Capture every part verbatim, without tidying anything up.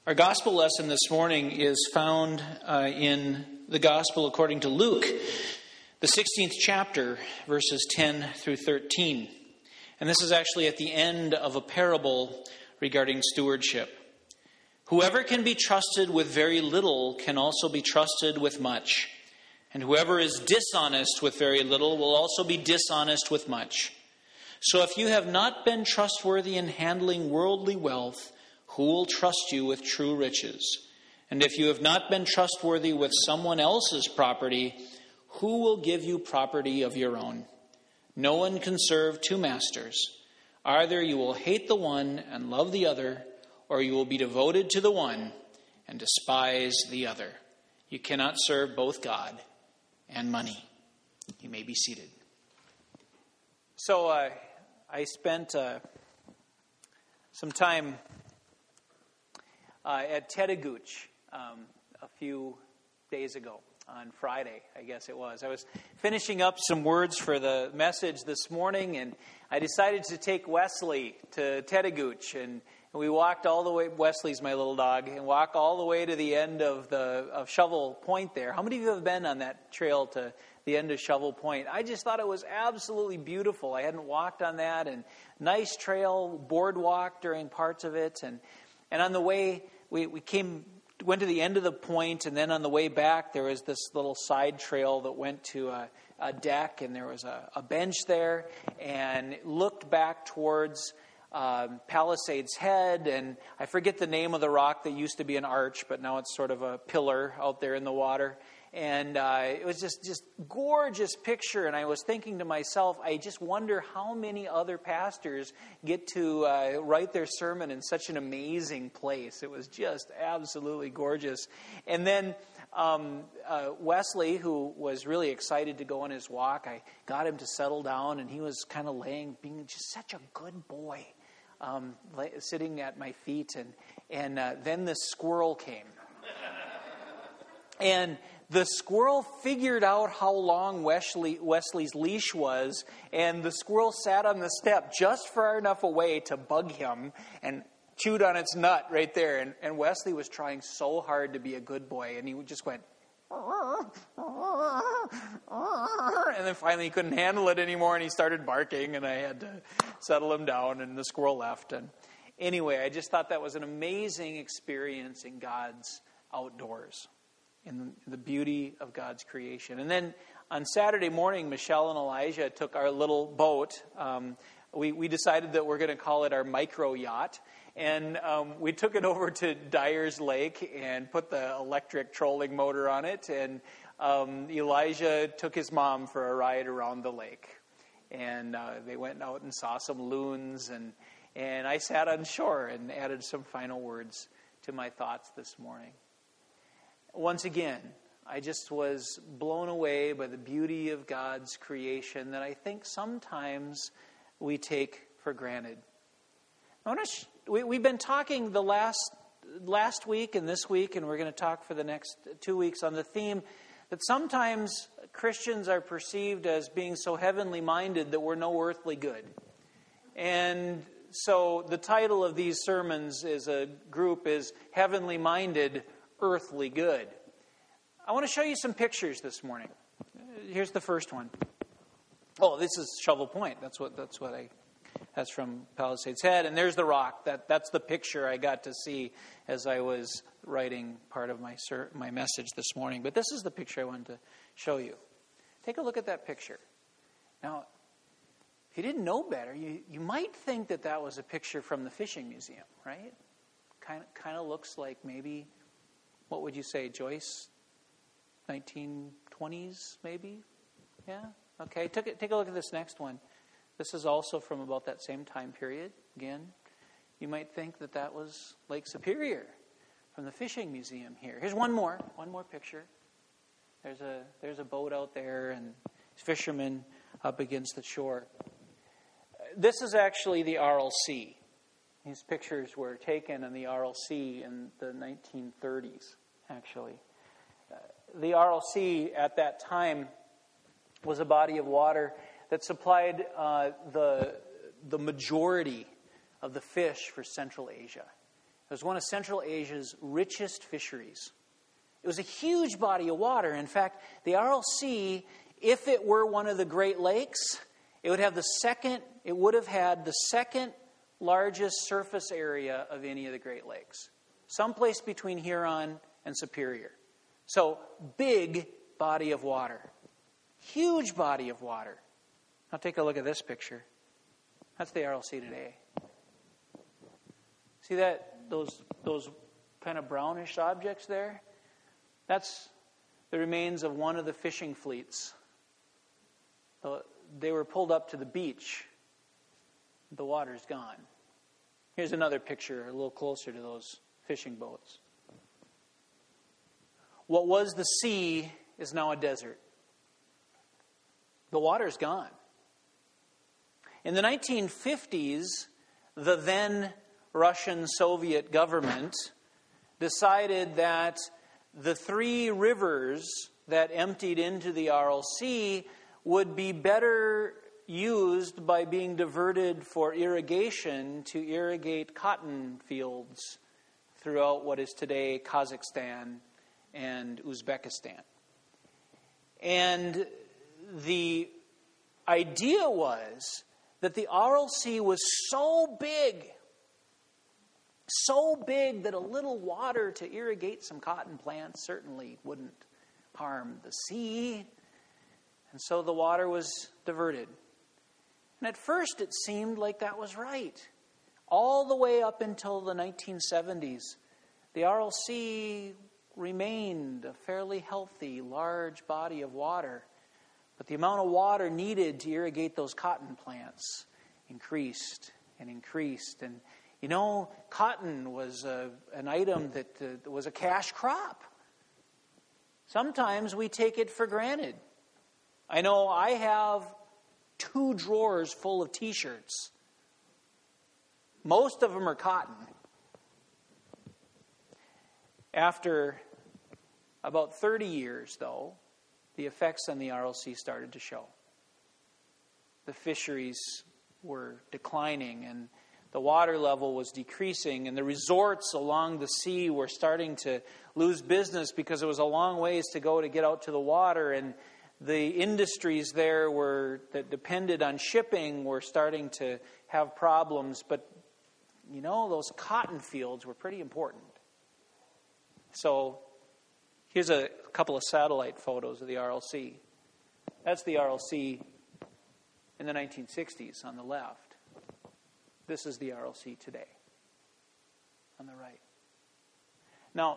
Our gospel lesson this morning is found uh, in the gospel according to Luke, the sixteenth chapter, verses ten through thirteen. And this is actually at the end of a parable regarding stewardship. Whoever can be trusted with very little can also be trusted with much. And whoever is dishonest with very little will also be dishonest with much. So if you have not been trustworthy in handling worldly wealth, who will trust you with true riches? And if you have not been trustworthy with someone else's property, who will give you property of your own? No one can serve two masters. Either you will hate the one and love the other, or you will be devoted to the one and despise the other. You cannot serve both God and money. You may be seated. So uh, I spent uh, some time Uh, at Tetegooch um, a few days ago, on Friday, I guess it was. I was finishing up some words for the message this morning, and I decided to take Wesley to Tetegooch, and, and we walked all the way. Wesley's my little dog, and walk all the way to the end of the of Shovel Point there. How many of you have been on that trail to the end of Shovel Point? I just thought it was absolutely beautiful. I hadn't walked on that, and nice trail, boardwalk during parts of it, and and on the way. We we came went to the end of the point, and then on the way back there was this little side trail that went to a, a deck, and there was a, a bench there, and looked back towards um, Palisades Head, and I forget the name of the rock that used to be an arch, but now it's sort of a pillar out there in the water. And uh, it was just just gorgeous picture, and I was thinking to myself, I just wonder how many other pastors get to uh, write their sermon in such an amazing place. It was just absolutely gorgeous. And then um, uh, Wesley, who was really excited to go on his walk, I got him to settle down, and he was kind of laying, being just such a good boy, um, lay, sitting at my feet. And, and uh, then this squirrel came. And the squirrel figured out how long Wesley, Wesley's leash was, and the squirrel sat on the step just far enough away to bug him and chewed on its nut right there. And, and Wesley was trying so hard to be a good boy, and he just went, and then finally he couldn't handle it anymore, and he started barking, and I had to settle him down, and the squirrel left. And anyway, I just thought that was an amazing experience in God's outdoors, in the beauty of God's creation. And then on Saturday morning, Michelle and Elijah took our little boat. Um, we, we decided that we're going to call it our micro yacht. And um, we took it over to Dyer's Lake and put the electric trolling motor on it. And um, Elijah took his mom for a ride around the lake. And uh, they went out and saw some loons. And, and I sat on shore and added some final words to my thoughts this morning. Once again, I just was blown away by the beauty of God's creation that I think sometimes we take for granted. I want to sh- we, we've been talking the last last week and this week, and we're going to talk for the next two weeks on the theme that sometimes Christians are perceived as being so heavenly minded that we're no earthly good. And so the title of these sermons as a group is Heavenly Minded, Earthly Good. I want to show you some pictures this morning. Here's the first one. Oh, this is Shovel Point. That's what that's what I that's from Palisades Head, and there's the rock. That that's the picture I got to see as I was writing part of my my message this morning. But this is the picture I wanted to show you. Take a look at that picture. Now, if you didn't know better, you you might think that that was a picture from the fishing museum, right? Kind of kind of looks like maybe. What would you say, Joyce? nineteen twenties, maybe? Yeah? Okay, take a, take a look at this next one. This is also from about that same time period. Again, you might think that that was Lake Superior from the fishing museum here. Here's one more, one more picture. There's a there's a boat out there and fishermen up against the shore. This is actually the R L C. These pictures were taken in the R L C in the nineteen thirties, actually. Uh, the R L C at that time was a body of water that supplied uh, the the majority of the fish for Central Asia. It was one of Central Asia's richest fisheries. It was a huge body of water. In fact, the Aral Sea, if it were one of the Great Lakes, it would have the second, it would have had the second largest surface area of any of the Great Lakes. Someplace between Huron and Superior. So, big body of water. Huge body of water. Now take a look at this picture. That's the Aral Sea today. See that, those, those kind of brownish objects there? That's the remains of one of the fishing fleets. They were pulled up to the beach. The water's gone. Here's another picture a little closer to those fishing boats. What was the sea is now a desert. The water's gone. In the nineteen fifties, the then Russian Soviet government decided that the three rivers that emptied into the Aral Sea would be better used by being diverted for irrigation to irrigate cotton fields throughout what is today Kazakhstan and Uzbekistan. And the idea was that the Aral Sea was so big, so big that a little water to irrigate some cotton plants certainly wouldn't harm the sea. And so the water was diverted. And at first it seemed like that was right. All the way up until the nineteen seventies, the Aral Sea remained a fairly healthy, large body of water. But the amount of water needed to irrigate those cotton plants increased and increased. And, you know, cotton was a, an item that uh, was a cash crop. Sometimes we take it for granted. I know I have two drawers full of T-shirts. Most of them are cotton. After about thirty years, though, the effects on the Aral Sea started to show. The fisheries were declining and the water level was decreasing, and the resorts along the sea were starting to lose business because it was a long ways to go to get out to the water, and the industries there were that depended on shipping were starting to have problems. But, you know, those cotton fields were pretty important. So here's a couple of satellite photos of the Aral Sea. That's the Aral Sea in the nineteen sixties on the left. This is the Aral Sea today on the right. Now,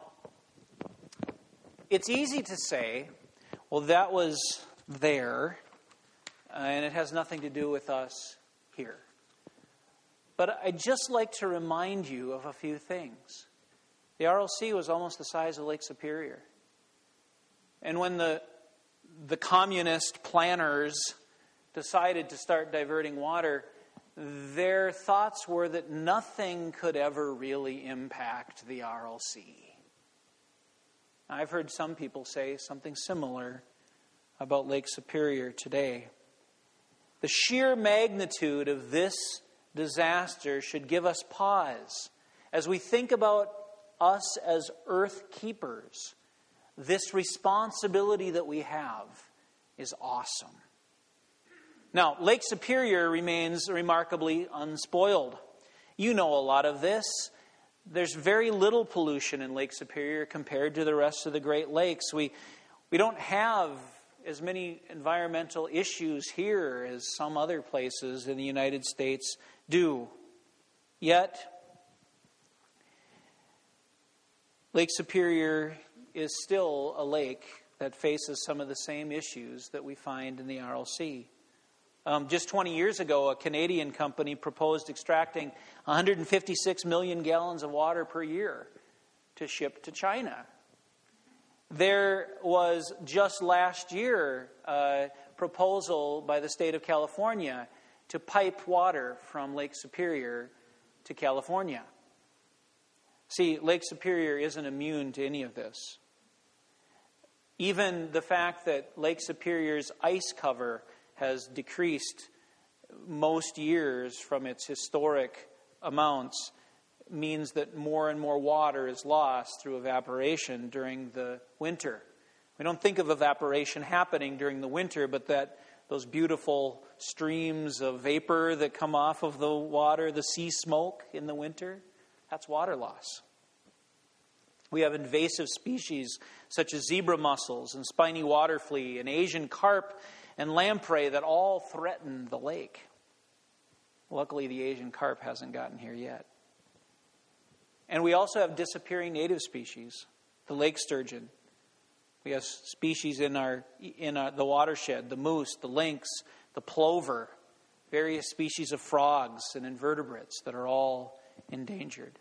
it's easy to say, well, that was there, uh, and it has nothing to do with us here. But I'd just like to remind you of a few things. The Aral Sea was almost the size of Lake Superior. And when the, the communist planners decided to start diverting water, their thoughts were that nothing could ever really impact the Aral Sea. I've heard some people say something similar about Lake Superior today. The sheer magnitude of this disaster should give us pause. As we think about us as earth keepers, this responsibility that we have is awesome. Now, Lake Superior remains remarkably unspoiled. You know a lot of this. There's very little pollution in Lake Superior compared to the rest of the Great Lakes. We, we don't have as many environmental issues here as some other places in the United States do. Yet, Lake Superior is still a lake that faces some of the same issues that we find in the Aral Sea. Um, just twenty years ago, a Canadian company proposed extracting one hundred fifty-six million gallons of water per year to ship to China. There was just last year a proposal by the state of California to pipe water from Lake Superior to California. See, Lake Superior isn't immune to any of this. Even the fact that Lake Superior's ice cover has decreased most years from its historic amounts means that more and more water is lost through evaporation during the winter. We don't think of evaporation happening during the winter, but that those beautiful streams of vapor that come off of the water, the sea smoke in the winter, that's water loss. We have invasive species such as zebra mussels and spiny water flea and Asian carp and lamprey that all threaten the lake. Luckily, the Asian carp hasn't gotten here yet. And we also have disappearing native species, the lake sturgeon. We have species in our in our, the watershed, the moose, the lynx, the plover, various species of frogs and invertebrates that are all endangered.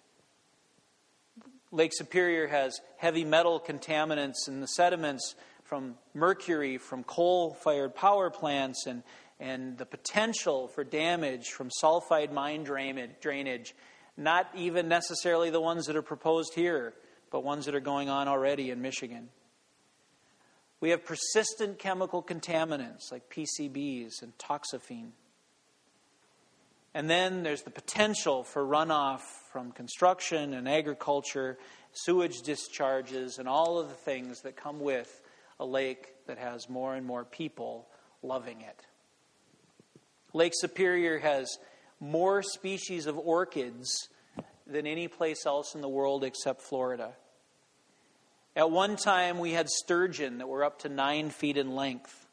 Lake Superior has heavy metal contaminants in the sediments from mercury, from coal-fired power plants, and, and the potential for damage from sulfide mine drainage. Not even necessarily the ones that are proposed here, but ones that are going on already in Michigan. We have persistent chemical contaminants like P C Bs and toxaphene. And then there's the potential for runoff from construction and agriculture, sewage discharges, and all of the things that come with a lake that has more and more people loving it. Lake Superior has more species of orchids than any place else in the world except Florida. At one time, we had sturgeon that were up to nine feet in length.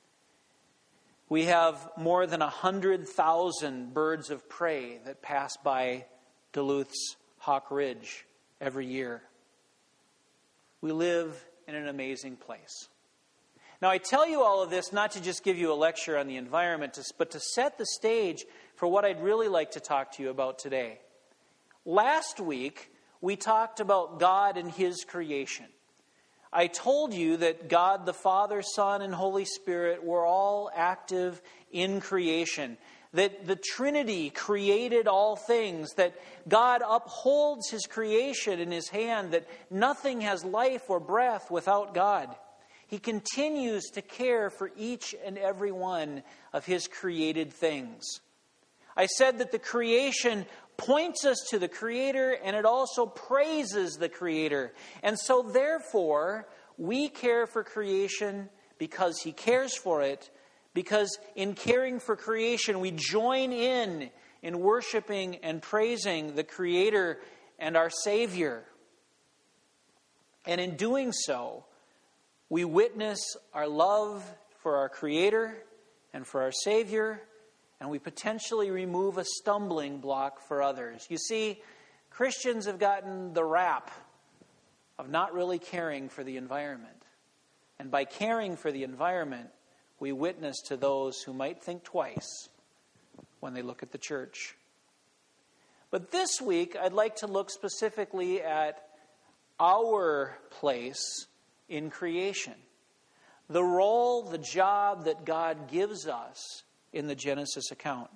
We have more than one hundred thousand birds of prey that pass by Duluth's Hawk Ridge every year. We live in an amazing place. Now, I tell you all of this not to just give you a lecture on the environment, but to set the stage for what I'd really like to talk to you about today. Last week, we talked about God and His creation. I told you that God, the Father, Son, and Holy Spirit were all active in creation. That the Trinity created all things. That God upholds His creation in His hand. That nothing has life or breath without God. He continues to care for each and every one of His created things. I said that the creation points us to the Creator, and it also praises the Creator. And so therefore, we care for creation because He cares for it, because in caring for creation, we join in in worshiping and praising the Creator and our Savior. And in doing so, we witness our love for our Creator and for our Savior, and we potentially remove a stumbling block for others. You see, Christians have gotten the rap of not really caring for the environment. And by caring for the environment, we witness to those who might think twice when they look at the church. But this week, I'd like to look specifically at our place in creation. The role, the job that God gives us in the Genesis account.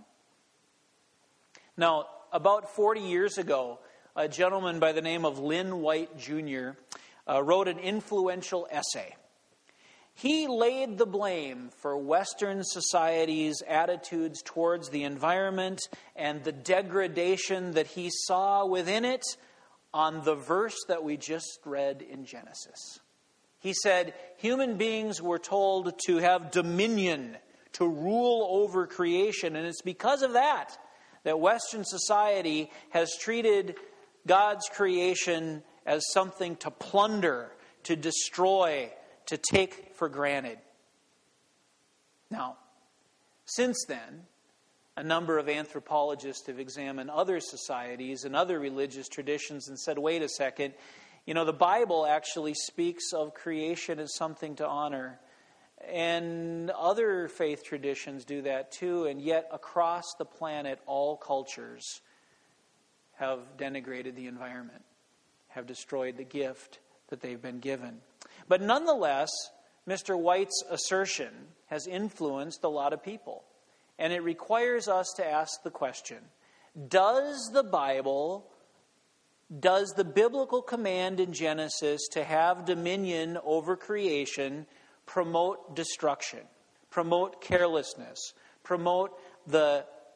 Now, about forty years ago, a gentleman by the name of Lynn White Junior uh, wrote an influential essay. He laid the blame for Western society's attitudes towards the environment and the degradation that he saw within it on the verse that we just read in Genesis. He said, human beings were told to have dominion, to rule over creation. And it's because of that that Western society has treated God's creation as something to plunder, to destroy, to take for granted. Now, since then, a number of anthropologists have examined other societies and other religious traditions and said, wait a second, you know, the Bible actually speaks of creation as something to honor. And other faith traditions do that too, and yet across the planet, all cultures have denigrated the environment, have destroyed the gift that they've been given. But nonetheless, Mister White's assertion has influenced a lot of people. And it requires us to ask the question, does the Bible, does the biblical command in Genesis to have dominion over creation promote destruction, promote carelessness, promote the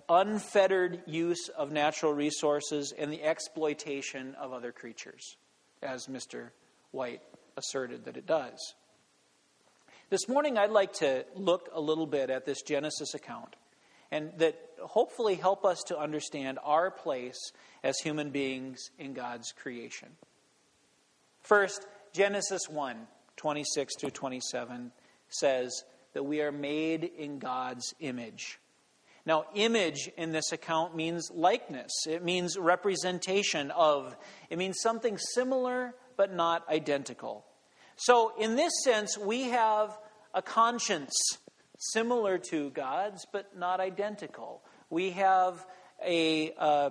unfettered use of natural resources and the exploitation of other creatures, as Mister White asserted that it does. This morning I'd like to look a little bit at this Genesis account, and that hopefully help us to understand our place as human beings in God's creation. First, Genesis one, twenty-six through twenty-seven says that we are made in God's image. Now, image in this account means likeness. It means representation of. It means something similar but not identical. So, in this sense, we have a conscience similar to God's but not identical. We have a uh,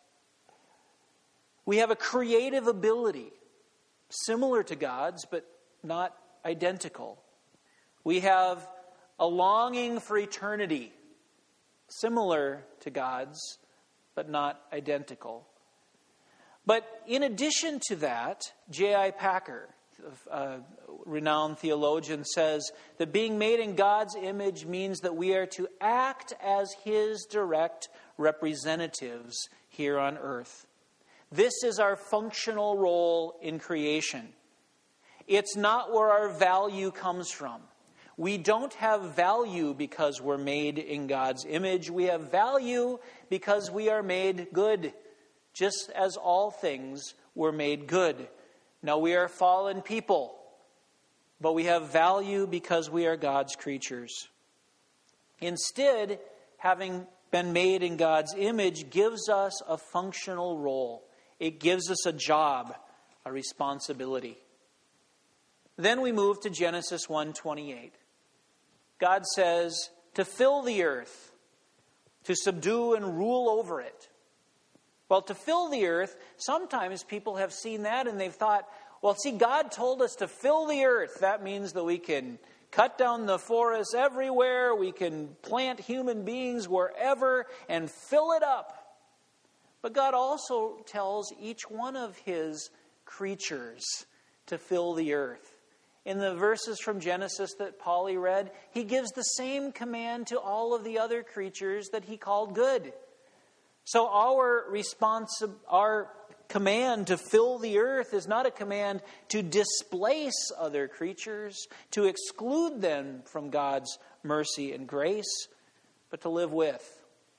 we have a creative ability similar to God's but not identical. We have a longing for eternity similar to God's, but not identical. But in addition to that, J I Packer, a renowned theologian, says that being made in God's image means that we are to act as His direct representatives here on earth. This is our functional role in creation. It's not where our value comes from. We don't have value because we're made in God's image. We have value because we are made good, just as all things were made good. Now, we are fallen people, but we have value because we are God's creatures. Instead, having been made in God's image gives us a functional role. It gives us a job, a responsibility. Then we move to Genesis one twenty-eight. God says to fill the earth, to subdue and rule over it. Well, to fill the earth, sometimes people have seen that and they've thought, well, see, God told us to fill the earth. That means that we can cut down the forests everywhere, we can plant human beings wherever and fill it up. But God also tells each one of His creatures to fill the earth. In the verses from Genesis that Polly read, He gives the same command to all of the other creatures that He called good. So our response, our command to fill the earth is not a command to displace other creatures, to exclude them from God's mercy and grace, but to live with.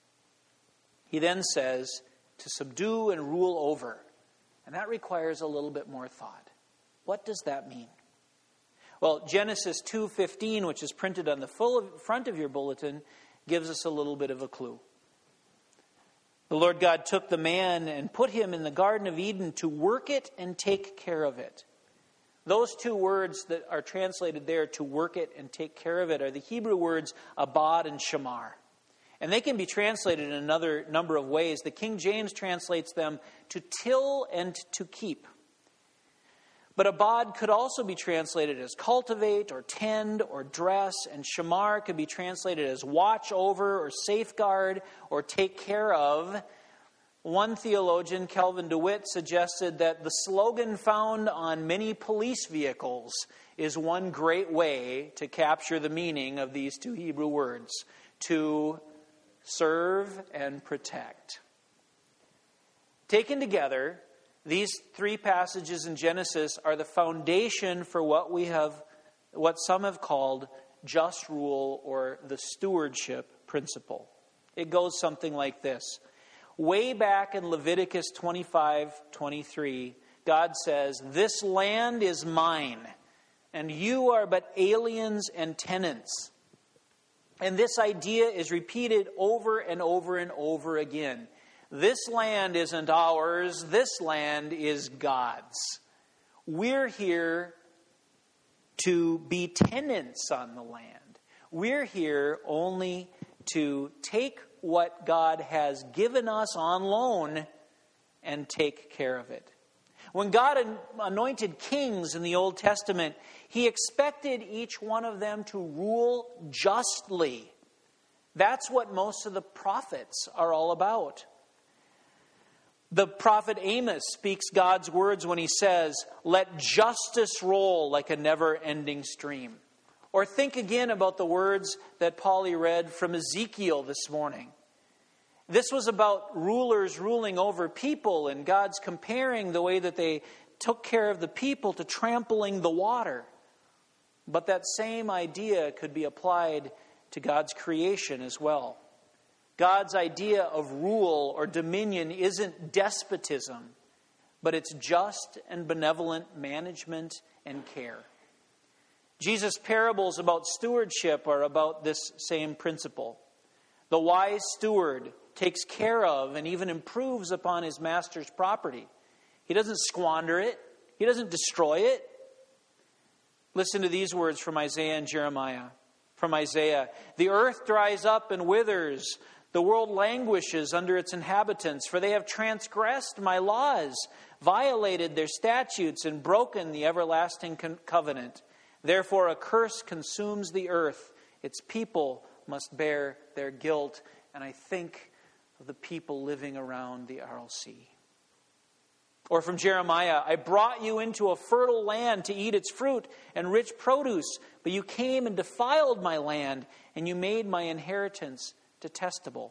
He then says to subdue and rule over. And that requires a little bit more thought. What does that mean? Well, Genesis two fifteen, which is printed on the full front of your bulletin, gives us a little bit of a clue. The Lord God took the man and put him in the Garden of Eden to work it and take care of it. Those two words that are translated there, to work it and take care of it, are the Hebrew words abad and shamar. And they can be translated in another number of ways. The King James translates them to till and to keep. But abad could also be translated as cultivate or tend or dress, and shamar could be translated as watch over or safeguard or take care of. One theologian, Calvin DeWitt, suggested that the slogan found on many police vehicles is one great way to capture the meaning of these two Hebrew words: to serve and protect. Taken together, these three passages in Genesis are the foundation for what we have, what some have called just rule or the stewardship principle. It goes something like this. Way back in Leviticus twenty-five twenty-three, God says, "This land is mine, and you are but aliens and tenants." And this idea is repeated over and over and over again. This land isn't ours. This land is God's. We're here to be tenants on the land. We're here only to take what God has given us on loan and take care of it. When God anointed kings in the Old Testament, He expected each one of them to rule justly. That's what most of the prophets are all about. The prophet Amos speaks God's words when he says, "Let justice roll like a never-ending stream." Or think again about the words that Polly read from Ezekiel this morning. This was about rulers ruling over people, and God's comparing the way that they took care of the people to trampling the water. But that same idea could be applied to God's creation as well. God's idea of rule or dominion isn't despotism, but it's just and benevolent management and care. Jesus' parables about stewardship are about this same principle. The wise steward takes care of and even improves upon his master's property. He doesn't squander it. He doesn't destroy it. Listen to these words from Isaiah and Jeremiah. From Isaiah, "The earth dries up and withers. The world languishes under its inhabitants, for they have transgressed my laws, violated their statutes, and broken the everlasting covenant. Therefore a curse consumes the earth. Its people must bear their guilt." And I think of the people living around the Aral Sea. Or from Jeremiah, "I brought you into a fertile land to eat its fruit and rich produce, but you came and defiled my land, and you made my inheritance detestable."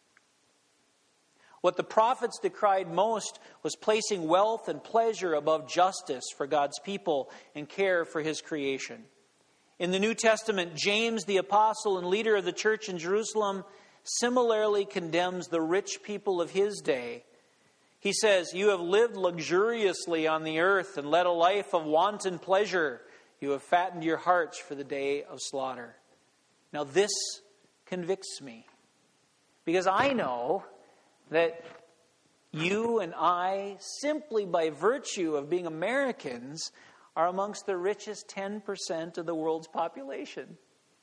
What the prophets decried most was placing wealth and pleasure above justice for God's people and care for his creation. In the New Testament, James, the apostle and leader of the church in Jerusalem, similarly condemns the rich people of his day. He says, "You have lived luxuriously on the earth and led a life of wanton pleasure. You have fattened your hearts for the day of slaughter." Now this convicts me, because I know that you and I, simply by virtue of being Americans, are amongst the richest ten percent of the world's population.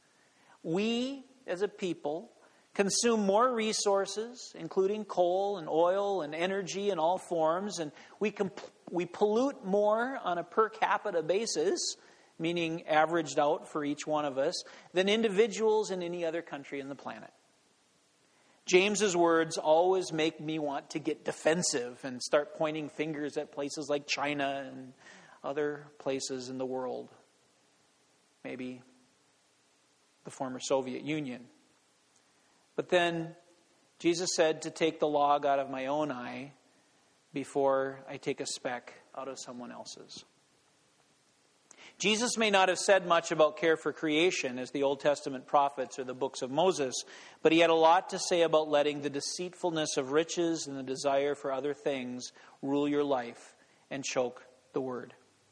We, as a people, consume more resources, including coal and oil and energy in all forms, and we comp- we pollute more on a per capita basis, meaning averaged out for each one of us, than individuals in any other country on the planet. James's words always make me want to get defensive and start pointing fingers at places like China and other places in the world. Maybe the former Soviet Union. But then Jesus said to take the log out of my own eye before I take a speck out of someone else's. Jesus may not have said much about care for creation as the Old Testament prophets or the books of Moses, but he had a lot to say about letting the deceitfulness of riches and the desire for other things rule your life and choke the word.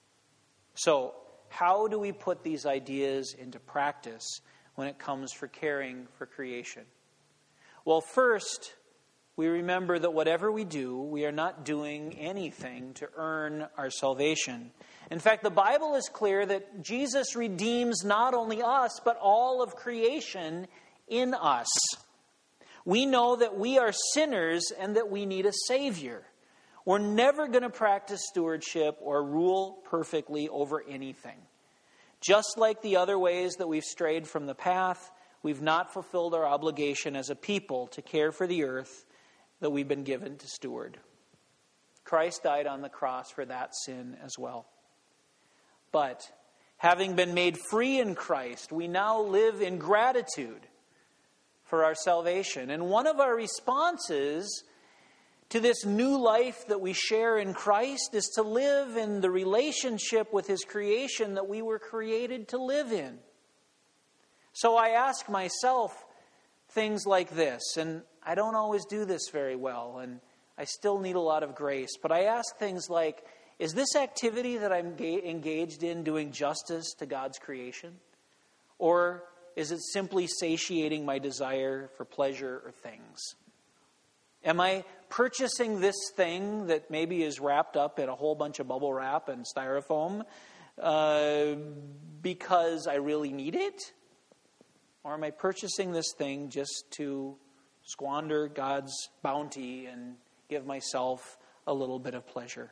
So, how do we put these ideas into practice when it comes for caring for creation? Well, first, we remember that whatever we do, we are not doing anything to earn our salvation. In fact, the Bible is clear that Jesus redeems not only us, but all of creation in us. We know that we are sinners and that we need a Savior. We're never going to practice stewardship or rule perfectly over anything. Just like the other ways that we've strayed from the path, we've not fulfilled our obligation as a people to care for the earth that we've been given to steward. Christ died on the cross for that sin as well. But having been made free in Christ, we now live in gratitude for our salvation. And one of our responses to this new life that we share in Christ is to live in the relationship with his creation that we were created to live in. So I ask myself things like this, and I don't always do this very well, and I still need a lot of grace, but I ask things like, is this activity that I'm ga- engaged in doing justice to God's creation? Or is it simply satiating my desire for pleasure or things? Am I purchasing this thing that maybe is wrapped up in a whole bunch of bubble wrap and styrofoam uh, because I really need it? Or am I purchasing this thing just to squander God's bounty and give myself a little bit of pleasure?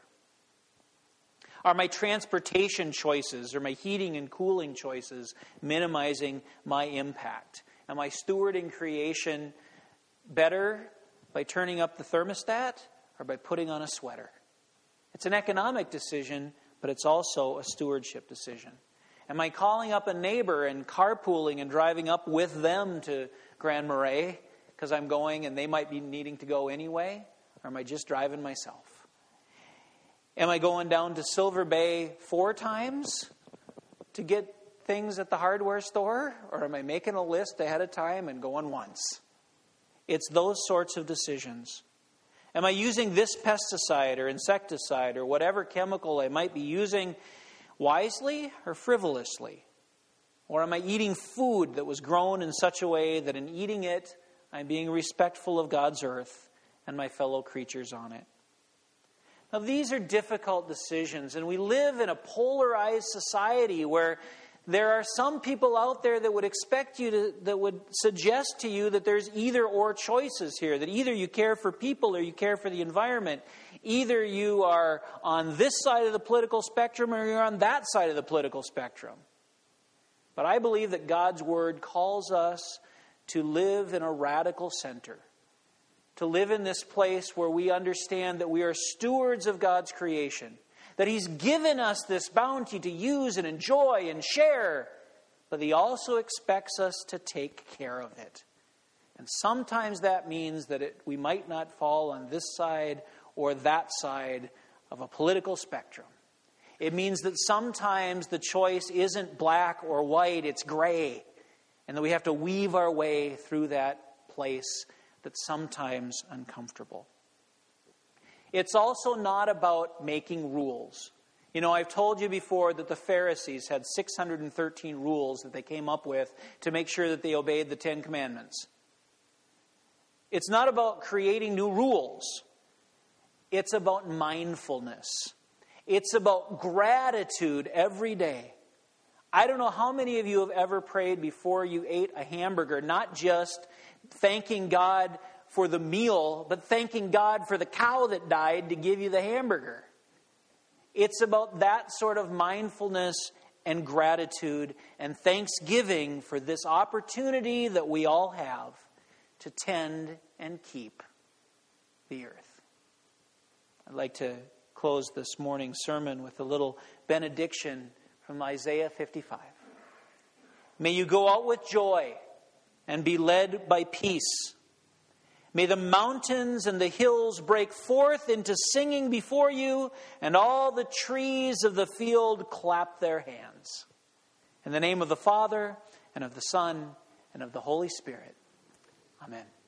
Are my transportation choices or my heating and cooling choices minimizing my impact? Am I stewarding creation better by turning up the thermostat or by putting on a sweater? It's an economic decision, but it's also a stewardship decision. Am I calling up a neighbor and carpooling and driving up with them to Grand Marais because I'm going and they might be needing to go anyway? Or am I just driving myself? Am I going down to Silver Bay four times to get things at the hardware store? Or am I making a list ahead of time and going once? It's those sorts of decisions. Am I using this pesticide or insecticide or whatever chemical I might be using wisely or frivolously? Or am I eating food that was grown in such a way that in eating it, I'm being respectful of God's earth and my fellow creatures on it? Now, these are difficult decisions, and we live in a polarized society where there are some people out there that would expect you to, that would suggest to you that there's either or choices here, that either you care for people or you care for the environment. Either you are on this side of the political spectrum or you're on that side of the political spectrum. But I believe that God's Word calls us to live in a radical center, to live in this place where we understand that we are stewards of God's creation, that He's given us this bounty to use and enjoy and share, but He also expects us to take care of it. And sometimes that means that it, we might not fall on this side or that side of a political spectrum. It means that sometimes the choice isn't black or white, it's gray. And that we have to weave our way through that place that's sometimes uncomfortable. It's also not about making rules. You know, I've told you before that the Pharisees had six hundred thirteen rules that they came up with to make sure that they obeyed the Ten Commandments. It's not about creating new rules. It's about mindfulness. It's about gratitude every day. I don't know how many of you have ever prayed before you ate a hamburger, not just thanking God for the meal, but thanking God for the cow that died to give you the hamburger. It's about that sort of mindfulness and gratitude and thanksgiving for this opportunity that we all have to tend and keep the earth. I'd like to close this morning's sermon with a little benediction from Isaiah fifty-five. May you go out with joy and be led by peace. May the mountains and the hills break forth into singing before you, and all the trees of the field clap their hands. In the name of the Father, and of the Son, and of the Holy Spirit. Amen.